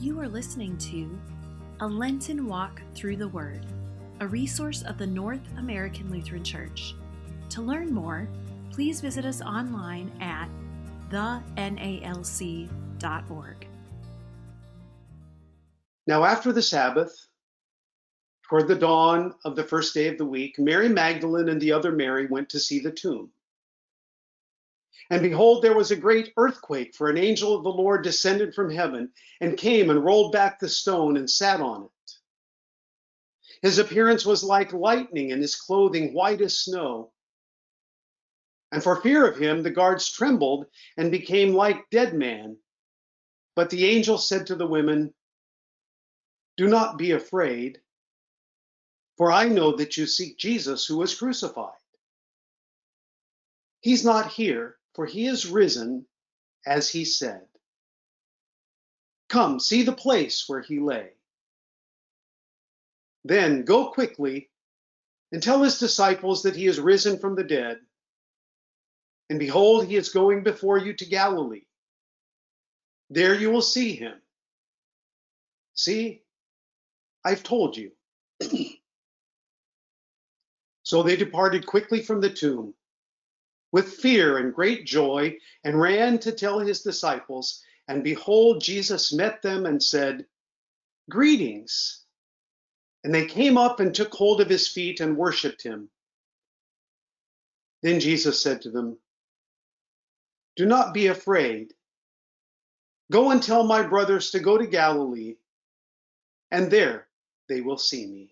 You are listening to A Lenten Walk Through the Word, a resource of the North American Lutheran Church. To learn more, please visit us online at thenalc.org. Now after the Sabbath, toward the dawn of the first day of the week, Mary Magdalene and the other Mary went to see the tomb. And behold, there was a great earthquake, for an angel of the Lord descended from heaven and came and rolled back the stone and sat on it. His appearance was like lightning and his clothing white as snow. And for fear of him, the guards trembled and became like dead men. But the angel said to the women, "Do not be afraid, for I know that you seek Jesus who was crucified. He's not here, for he is risen, as he said. Come, see the place where he lay. Then go quickly and tell his disciples that he is risen from the dead. And behold, he is going before you to Galilee. There you will see him. See, I've told you." So they departed quickly from the tomb with fear and great joy, and ran to tell his disciples. And behold, Jesus met them and said, "Greetings." And they came up and took hold of his feet and worshipped him. Then Jesus said to them, "Do not be afraid. Go and tell my brothers to go to Galilee, and there they will see me."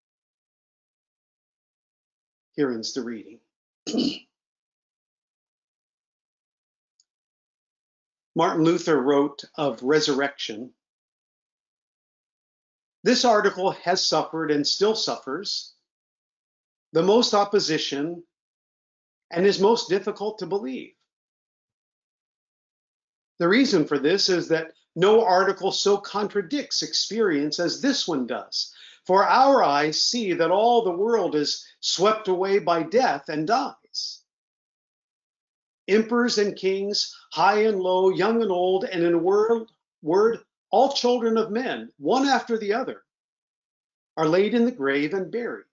Here ends the reading. Martin Luther wrote of resurrection, "This article has suffered and still suffers the most opposition and is most difficult to believe. The reason for this is that no article so contradicts experience as this one does. For our eyes see that all the world is swept away by death and dies. Emperors and kings, high and low, young and old, and in a word, all children of men, one after the other, are laid in the grave and buried.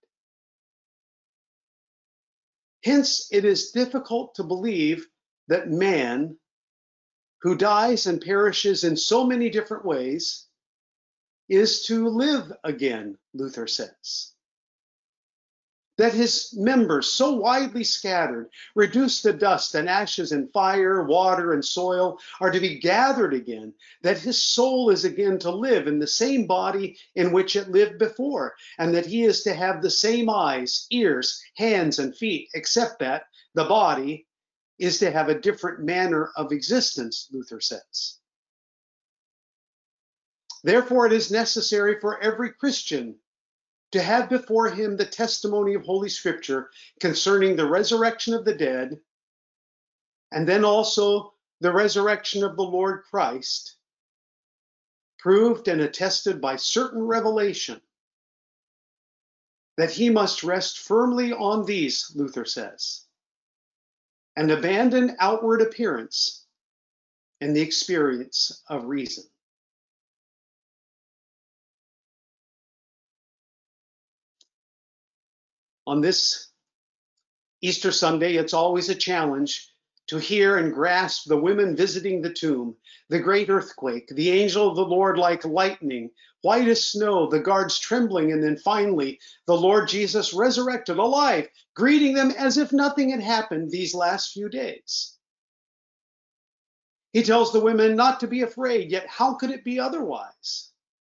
Hence, it is difficult to believe that man, who dies and perishes in so many different ways, is to live again," Luther says. That his members, so widely scattered, reduced to dust and ashes in fire, water, and soil, are to be gathered again, that his soul is again to live in the same body in which it lived before, and that he is to have the same eyes, ears, hands, and feet, except that the body is to have a different manner of existence, Luther says. Therefore, it is necessary for every Christian to have before him the testimony of Holy Scripture concerning the resurrection of the dead, and then also the resurrection of the Lord Christ, proved and attested by certain revelation, that he must rest firmly on these, Luther says, and abandon outward appearance and the experience of reason. On this Easter Sunday, it's always a challenge to hear and grasp the women visiting the tomb, the great earthquake, the angel of the Lord like lightning, white as snow, the guards trembling, and then finally the Lord Jesus resurrected alive, greeting them as if nothing had happened these last few days. He tells the women not to be afraid, yet how could it be otherwise?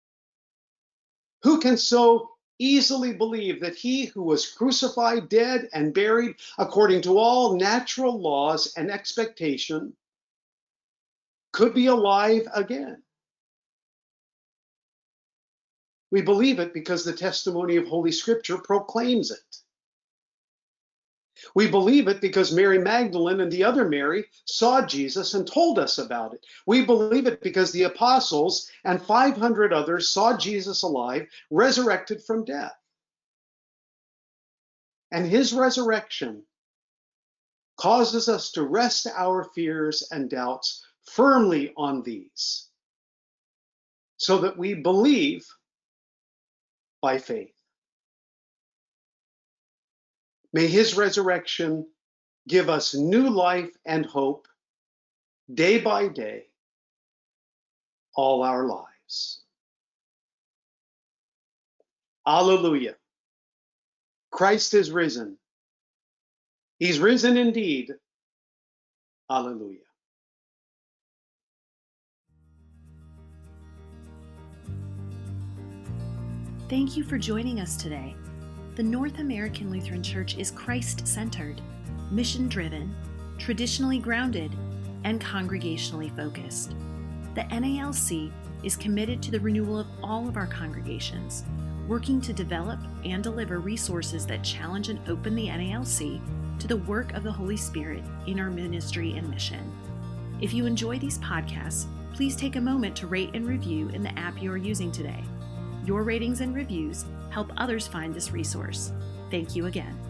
Who can so easily believe that he who was crucified, dead, and buried according to all natural laws and expectation could be alive again? We believe it because the testimony of Holy Scripture proclaims it. We believe it because Mary Magdalene and the other Mary saw Jesus and told us about it. We believe it because the apostles and 500 others saw Jesus alive, resurrected from death. And his resurrection causes us to rest our fears and doubts firmly on these. so that we believe by faith. May his resurrection give us new life and hope day by day, all our lives. Alleluia. Christ is risen. He's risen indeed. Alleluia. Thank you for joining us today. The North American Lutheran Church is Christ-centered, mission-driven, traditionally grounded, and congregationally focused. The NALC is committed to the renewal of all of our congregations, working to develop and deliver resources that challenge and open the NALC to the work of the Holy Spirit in our ministry and mission. If you enjoy these podcasts, please take a moment to rate and review in the app you are using today. Your ratings and reviews help others find this resource. Thank you again.